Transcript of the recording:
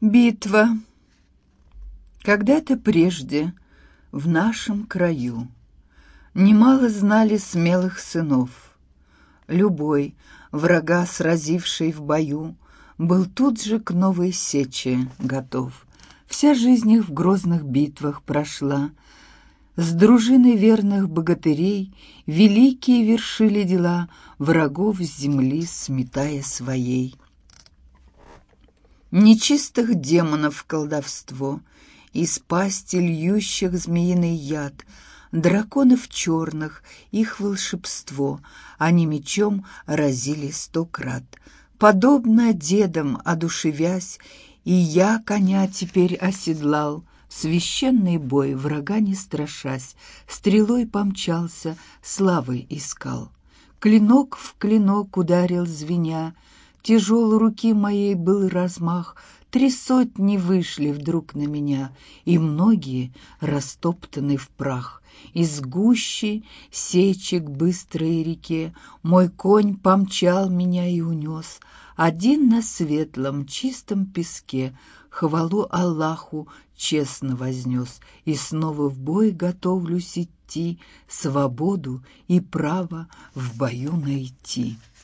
Битва. Когда-то прежде в нашем краю немало знали смелых сынов. Любой, врага сразивший в бою, был тут же к новой сече готов. Вся жизнь их в грозных битвах прошла. С дружиной верных богатырей великие вершили дела, врагов с земли сметая своей. Нечистых демонов колдовство, из пасти льющих змеиный яд, драконов черных, их волшебство, они мечом разили 100 крат. Подобно дедам одушевясь, и я коня теперь оседлал, священный бой, врага не страшась, стрелой помчался, славы искал. Клинок в клинок ударил звеня, тяжел руки моей был размах, 300 вышли вдруг на меня, и многие растоптаны в прах. Из гущи сечи к быстрой реке мой конь помчал меня и унес. Один на светлом чистом песке хвалу Аллаху честно вознес, и снова в бой готовлюсь идти, свободу и право в бою найти.